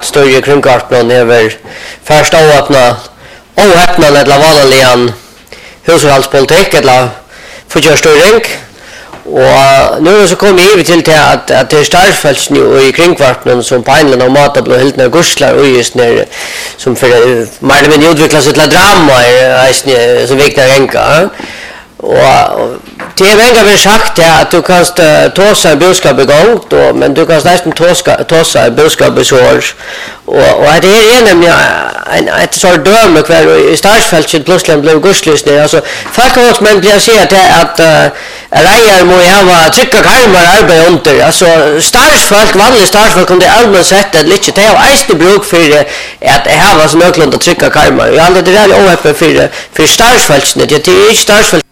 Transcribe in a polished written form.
större kringkartene över första åpna ohäpnan eller vanligen hushållspolitik eller förstörring. Och nu så kommer vi till att det är startfälts nu i kringkvarten som på en och mata blir helt när gurslar och just när som för mer eller mindre utvecklas ett drama som viknar enka. Och det är väl sagt att du kan tåsa budskap igång då, men du kan nästan tåsa budskap i sår. Och det är nämligen ett sort döme kvar i startfältet plötsligt blev gudslösning. Alltså fackmän blir säga att rejer må ha trycka karmar arbete under. Alltså startfält vanliga startfält kunde allmänt sett att lite det har äst bruk för att ha så möjligt att trycka karmar. Jag hade det väl öppet för startfältet. Det är inte startfält